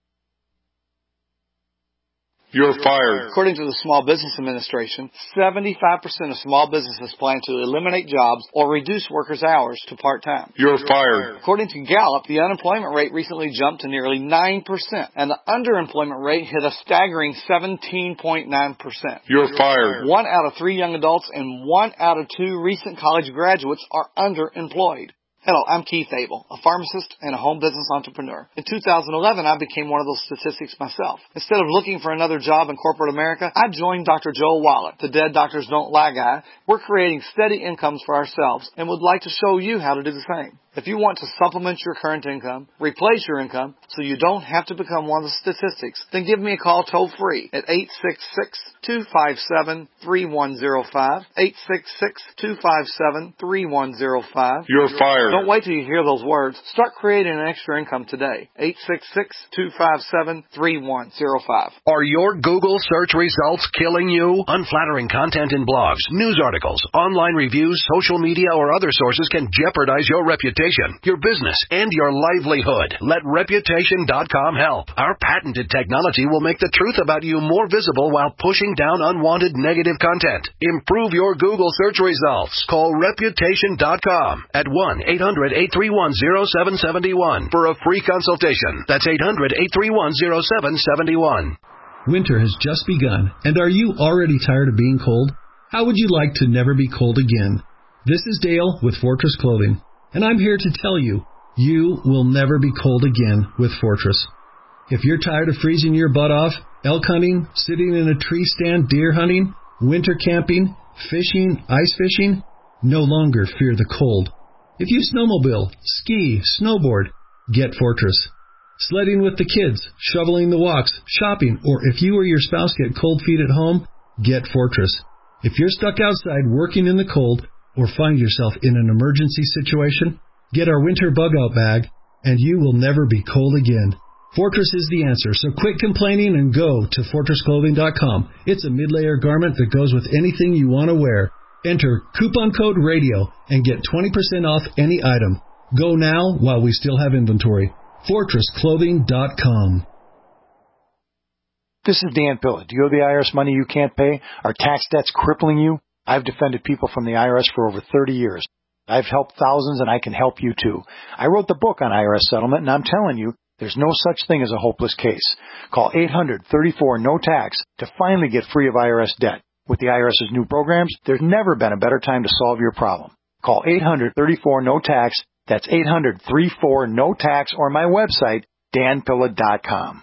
You're fired. According to the Small Business Administration, seventy-five percent of small businesses plan to eliminate jobs or reduce workers' hours to part-time. You're fired. According to Gallup, the unemployment rate recently jumped to nearly nine percent, and the underemployment rate hit a staggering seventeen point nine percent. You're fired. One out of three young adults and one out of two recent college graduates are underemployed. Hello, I'm Keith Abel, a pharmacist and a home business entrepreneur. In two thousand eleven, I became one of those statistics myself. Instead of looking for another job in corporate America, I joined Doctor Joel Wallach, the Dead Doctors Don't Lie guy. We're creating steady incomes for ourselves and would like to show you how to do the same. If you want to supplement your current income, replace your income, so you don't have to become one of the statistics, then give me a call toll-free at eight six six, two five seven, three one zero five, eight six six, two five seven, three one zero five. You're fired. Don't wait till you hear those words. Start creating an extra income today. eight six six, two five seven, three one zero five. Are your Google search results killing you? Unflattering content in blogs, news articles, online reviews, social media, or other sources can jeopardize your reputation, your business, and your livelihood. Let Reputation dot com help. Our patented technology will make the truth about you more visible while pushing down unwanted negative content. Improve your Google search results. Call Reputation dot com at one eight hundred, eight three one, zero seven seven one for a free consultation. That's eight hundred, eight three one, zero seven seven one. Winter has just begun, and are you already tired of being cold? How would you like to never be cold again? This is Dale with Fortress Clothing, and I'm here to tell you, you will never be cold again with Fortress. If you're tired of freezing your butt off, elk hunting, sitting in a tree stand, deer hunting, winter camping, fishing, ice fishing, no longer fear the cold. If you snowmobile, ski, snowboard, get Fortress. Sledding with the kids, shoveling the walks, shopping, or if you or your spouse get cold feet at home, get Fortress. If you're stuck outside working in the cold or find yourself in an emergency situation, get our winter bug-out bag, and you will never be cold again. Fortress is the answer, so quit complaining and go to fortress clothing dot com. It's a mid-layer garment that goes with anything you want to wear. Enter coupon code RADIO and get twenty percent off any item. Go now while we still have inventory. fortress clothing dot com. This is Dan Pilla. Do you owe the I R S money you can't pay? Are tax debts crippling you? I've defended people from the I R S for over thirty years. I've helped thousands, and I can help you too. I wrote the book on I R S settlement, and I'm telling you, there's no such thing as a hopeless case. Call eight hundred, thirty-four, no tax to finally get free of I R S debt. With the IRS's new programs, there's never been a better time to solve your problem. Call eight hundred, thirty-four, no tax. That's eight hundred, thirty-four, no tax, or my website, dan pilla dot com.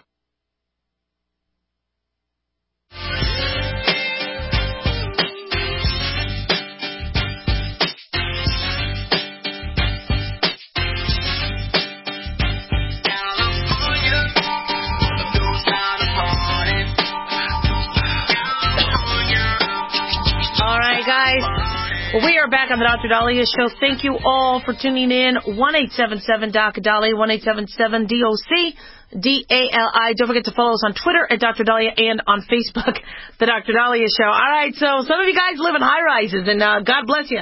Well, we are back on the Doctor Dahlia Show. Thank you all for tuning in. one eight seven seven D O C Dahlia, one eight seven seven D O C D A L I. Don't forget to follow us on Twitter at Doctor Dahlia and on Facebook, the Doctor Dahlia Show. All right, so some of you guys live in high-rises, and uh, God bless you.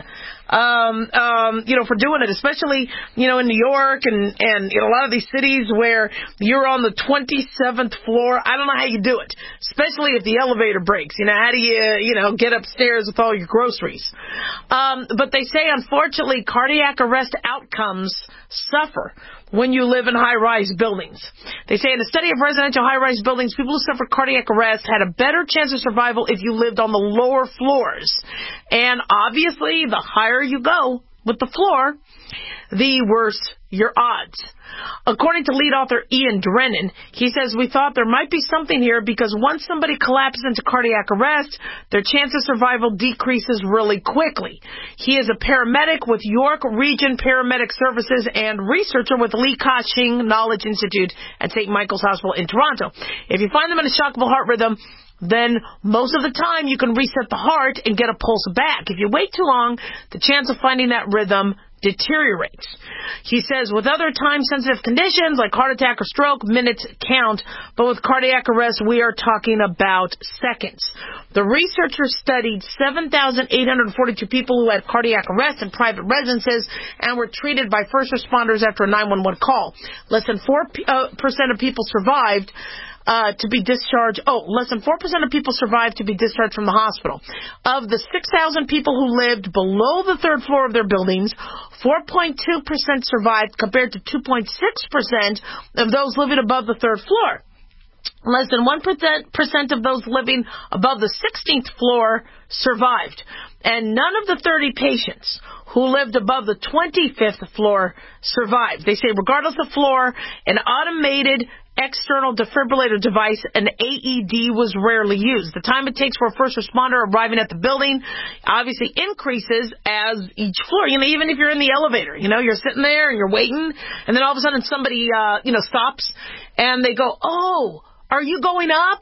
um, um, you know, for doing it, especially, you know, in New York and, and in a lot of these cities where you're on the twenty-seventh floor. I don't know how you do it, especially if the elevator breaks. You know, how do you, you know, get upstairs with all your groceries? Um, but they say, unfortunately, cardiac arrest outcomes suffer when you live in high-rise buildings. They say in a study of residential high-rise buildings, people who suffered cardiac arrest had a better chance of survival if you lived on the lower floors. And obviously, the higher you go with the floor, the worse your odds. According to lead author Ian Drennan, he says, we thought there might be something here because once somebody collapses into cardiac arrest, their chance of survival decreases really quickly. He is a paramedic with York Region Paramedic Services and researcher with Lee Ka-shing Knowledge Institute at Saint Michael's Hospital in Toronto. If you find them in a shockable heart rhythm, then most of the time you can reset the heart and get a pulse back. If you wait too long, the chance of finding that rhythm deteriorates. He says with other time-sensitive conditions like heart attack or stroke, minutes count, but with cardiac arrest, we are talking about seconds. The researchers studied seven thousand eight hundred forty-two people who had cardiac arrest in private residences and were treated by first responders after a nine one one call. Less than four percent of people survived Uh, to be discharged. Oh, less than four percent of people survived to be discharged from the hospital. Of the six thousand people who lived below the third floor of their buildings, four point two percent survived compared to two point six percent of those living above the third floor. Less than one percent of those living above the sixteenth floor survived. And none of the thirty patients who lived above the twenty-fifth floor survived. They say regardless of floor, an automated external defibrillator device, an A E D, was rarely used. The time it takes for a first responder arriving at the building obviously increases as each floor, you know, even if you're in the elevator, you know, you're sitting there and you're waiting, and then all of a sudden somebody, uh, you know, stops, and they go, oh, are you going up?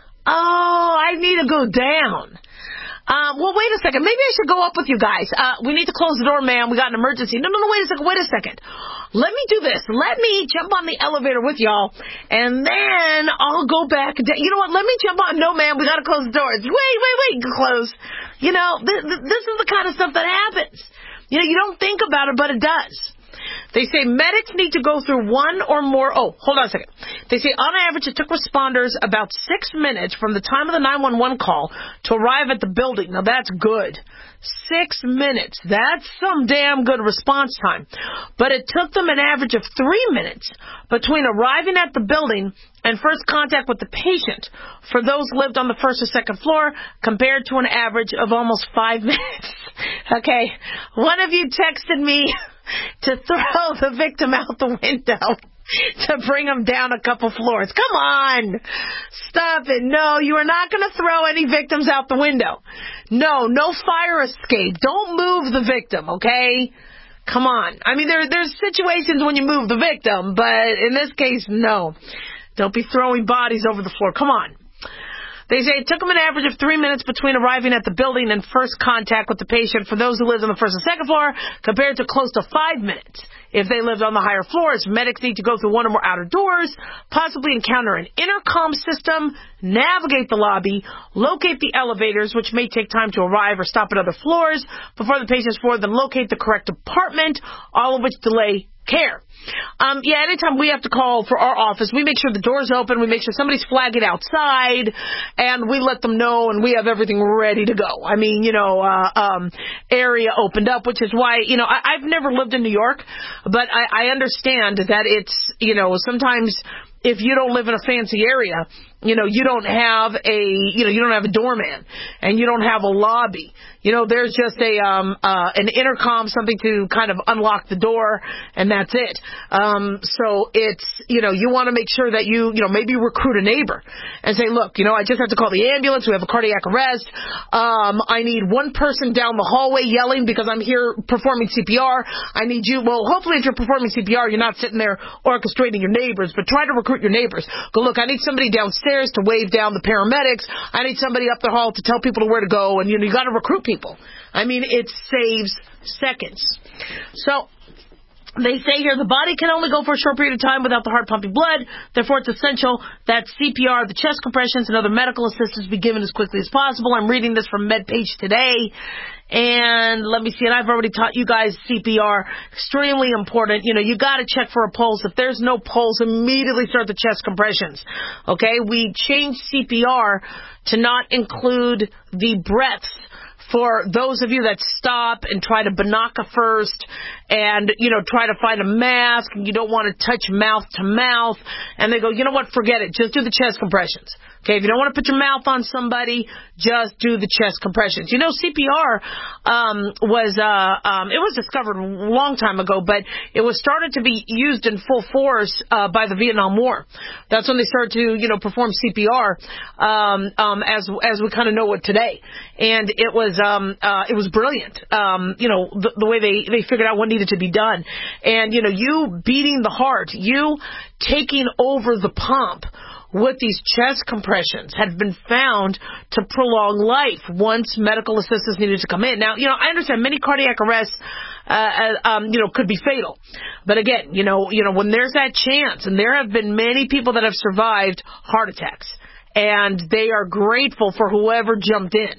Oh, I need to go down. Uh, well, wait a second. Maybe I should go up with you guys. Uh, we need to close the door, ma'am. We got an emergency. No, no, no, wait a second. Wait a second. Let me do this. Let me jump on the elevator with y'all, and then I'll go back. You know what? Let me jump on. No, ma'am. We got to close the doors. Wait, wait, wait. Close. You know, th- th- this is the kind of stuff that happens. You know, you don't think about it, but it does. They say medics need to go through one or more. Oh, hold on a second. They say on average it took responders about six minutes from the time of the nine one one call to arrive at the building. Now that's good. Six minutes. That's some damn good response time. But it took them an average of three minutes between arriving at the building and first contact with the patient for those who lived on the first or second floor compared to an average of almost five minutes. Okay. One of you texted me to throw the victim out the window to bring them down a couple floors. Come on. Stop it. No, you are not going to throw any victims out the window. No, no fire escape. Don't move the victim, okay? Come on. I mean, there there's situations when you move the victim, but in this case, no. Don't be throwing bodies over the floor. Come on. They say it took them an average of three minutes between arriving at the building and first contact with the patient for those who lived on the first and second floor, compared to close to five minutes if they lived on the higher floors. Medics need to go through one or more outer doors, possibly encounter an intercom system, navigate the lobby, locate the elevators, which may take time to arrive or stop at other floors before the patient's floor, then locate the correct department, all of which delay care. Um, yeah, anytime we have to call for our office, we make sure the door's open, we make sure somebody's flagging outside, and we let them know, and we have everything ready to go. I mean, you know, uh, um, area opened up, which is why, you know, I, I've never lived in New York, but I, I understand that it's, you know, sometimes if you don't live in a fancy area, you know, you don't have a, you know, you don't have a doorman, and you don't have a lobby. You know, there's just a um uh an intercom, something to kind of unlock the door, and that's it. Um, so it's, you know, you want to make sure that you, you know, maybe recruit a neighbor and say, look, you know, I just have to call the ambulance. We have a cardiac arrest. Um, I need one person down the hallway yelling because I'm here performing C P R. I need you. Well, hopefully if you're performing C P R, you're not sitting there orchestrating your neighbors, but try to recruit your neighbors. Go, look, I need somebody downstairs to wave down the paramedics. I need somebody up the hall to tell people where to go, and you know, you got to recruit people. I mean, it saves seconds. So They say here the body can only go for a short period of time without the heart pumping blood. Therefore, it's essential that C P R, the chest compressions, and other medical assistance be given as quickly as possible. I'm reading this from MedPage today. And let me see, and I've already taught you guys C P R, extremely important. You know, you got to check for a pulse. If there's no pulse, immediately start the chest compressions. Okay, we changed C P R to not include the breaths. For those of you that stop and try to Banaka first and, you know, try to find a mask and you don't want to touch mouth to mouth and they go, you know what, forget it, just do the chest compressions. Okay, if you don't want to put your mouth on somebody, just do the chest compressions. You know, C P R um, was, uh, um, it was discovered a long time ago, but it was started to be used in full force uh, by the Vietnam War. That's when they started to, you know, perform C P R um, um, as as we kind of know it today. And it was um, uh, it was brilliant, um, you know, the, the way they, they figured out what needed to be done. And, you know, you beating the heart, you taking over the pump with these chest compressions had been found to prolong life once medical assistance needed to come in. Now, you know, I understand many cardiac arrests, uh, um, you know, could be fatal. But again, you know, you know, when there's that chance, and there have been many people that have survived heart attacks, and they are grateful for whoever jumped in.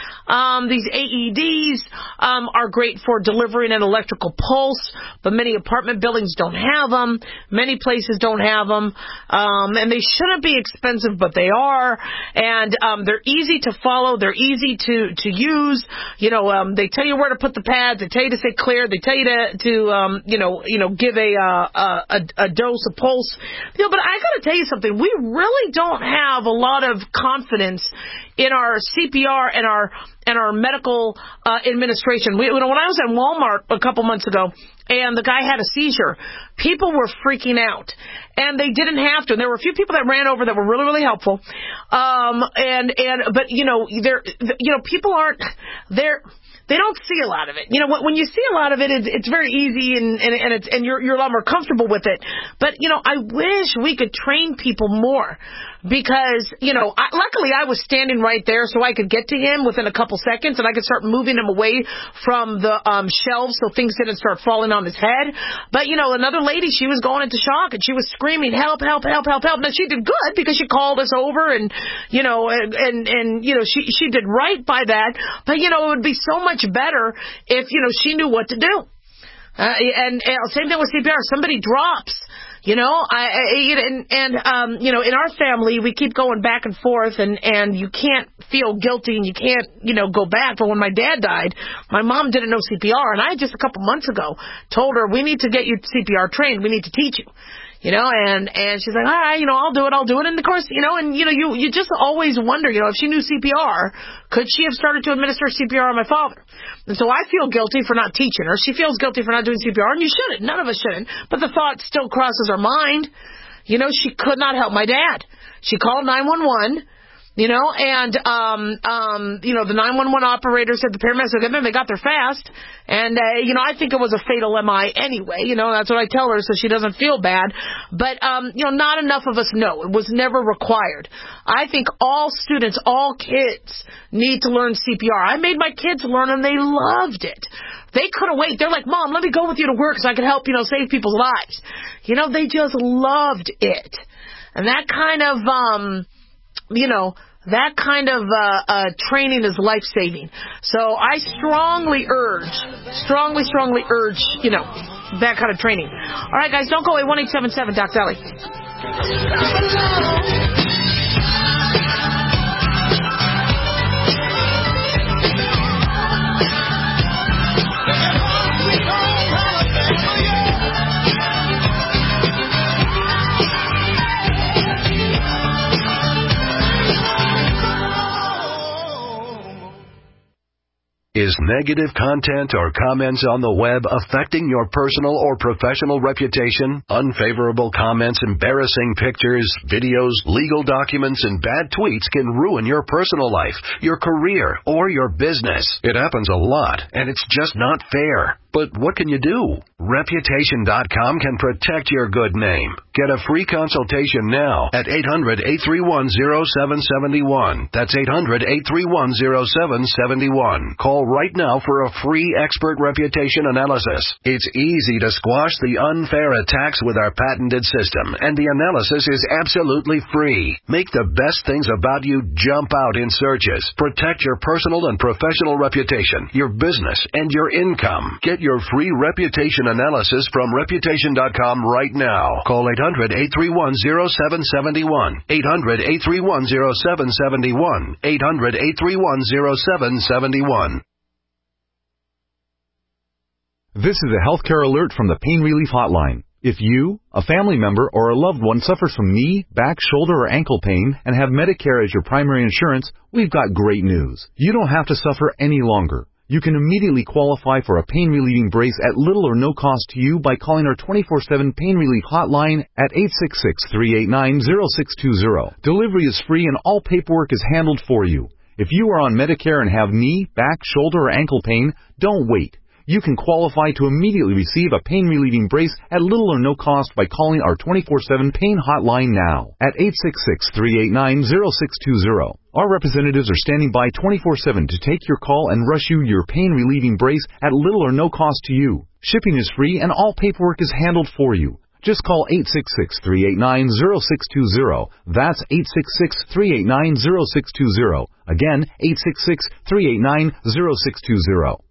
Um, these A E Ds um, are great for delivering an electrical pulse, but many apartment buildings don't have them. Many places don't have them, um, and they shouldn't be expensive, but they are. And um, they're easy to follow. They're easy to to use. You know, um, they tell you where to put the pads. They tell you to stay clear. They tell you to to um, you know you know give a, uh, a a dose, a pulse. You know, but I got to tell you something. We really don't have a lot of confidence in our C P R and our and our medical uh, administration. We, you know, when I was at Walmart a couple months ago, and the guy had a seizure, people were freaking out, and they didn't have to. And there were a few people that ran over that were really, really helpful. Um, and and but you know, there, you know, people aren't there. They don't see a lot of it. You know, when you see a lot of it, it's, it's very easy and and, and, it's, and you're you're a lot more comfortable with it. But you know, I wish we could train people more. Because, you know, I, luckily I was standing right there so I could get to him within a couple seconds and I could start moving him away from the um, shelves so things didn't start falling on his head. But, you know, another lady, she was going into shock and she was screaming, help, help, help, help, help. Now, she did good because she called us over and, you know, and, and, and you know, she, she did right by that. But, you know, it would be so much better if, you know, she knew what to do. Uh, and, and same thing with C P R. Somebody drops. You know, I, I and, and um, you know, in our family, we keep going back and forth, and, and you can't feel guilty, and you can't, you know, go back. But when my dad died, my mom didn't know C P R, and I just a couple months ago told her, we need to get you C P R trained. We need to teach you. You know, and, and she's like, all right, you know, I'll do it, I'll do it. And of course, you know, and you know, you, you just always wonder, you know, if she knew C P R, could she have started to administer C P R on my father? And so I feel guilty for not teaching her. She feels guilty for not doing C P R, and you shouldn't. None of us shouldn't. But the thought still crosses her mind. You know, she could not help my dad. She called nine one one. You know, and, um, um, you know, the nine one one operator said the paramedics would get there. They got there fast. And, uh, you know, I think it was a fatal M I anyway. You know, that's what I tell her so she doesn't feel bad. But, um, you know, not enough of us know. It was never required. I think all students, all kids need to learn C P R. I made my kids learn and they loved it. They couldn't wait. They're like, Mom, let me go with you to work so I can help, you know, save people's lives. You know, they just loved it. And that kind of, um, you know, that kind of uh, uh, training is life-saving. So I strongly urge, strongly, strongly urge, you know, that kind of training. All right, guys, don't go away. one eight seven seven Doc Dali. Is negative content or comments on the web affecting your personal or professional reputation? Unfavorable comments, embarrassing pictures, videos, legal documents, and bad tweets can ruin your personal life, your career, or your business. It happens a lot, and it's just not fair. But what can you do? Reputation dot com can protect your good name. Get a free consultation now at eight hundred, eight three one, zero seven seven one. That's eight hundred, eight three one, zero seven seven one. Call right now for a free expert reputation analysis. It's easy to squash the unfair attacks with our patented system, and the analysis is absolutely free. Make the best things about you jump out in searches. Protect your personal and professional reputation, your business, and your income. Get your free reputation analysis from Reputation dot com right now. Call eight hundred, eight three one, zero seven seven one. eight hundred, eight three one, zero seven seven one. eight hundred, eight three one, zero seven seven one. This is a healthcare alert from the Pain Relief Hotline. If you, a family member, or a loved one suffers from knee, back, shoulder, or ankle pain and have Medicare as your primary insurance, we've got great news. You don't have to suffer any longer. You can immediately qualify for a pain-relieving brace at little or no cost to you by calling our twenty-four seven Pain Relief Hotline at eight six six, three eight nine, zero six two zero. Delivery is free and all paperwork is handled for you. If you are on Medicare and have knee, back, shoulder, or ankle pain, don't wait. You can qualify to immediately receive a pain-relieving brace at little or no cost by calling our twenty-four seven Pain Hotline now at eight six six, three eight nine, zero six two zero. Our representatives are standing by twenty-four seven to take your call and rush you your pain-relieving brace at little or no cost to you. Shipping is free and all paperwork is handled for you. Just call eight six six, three eight nine, zero six two zero. That's eight six six, three eight nine, zero six two zero. Again, eight six six, three eight nine, zero six two zero.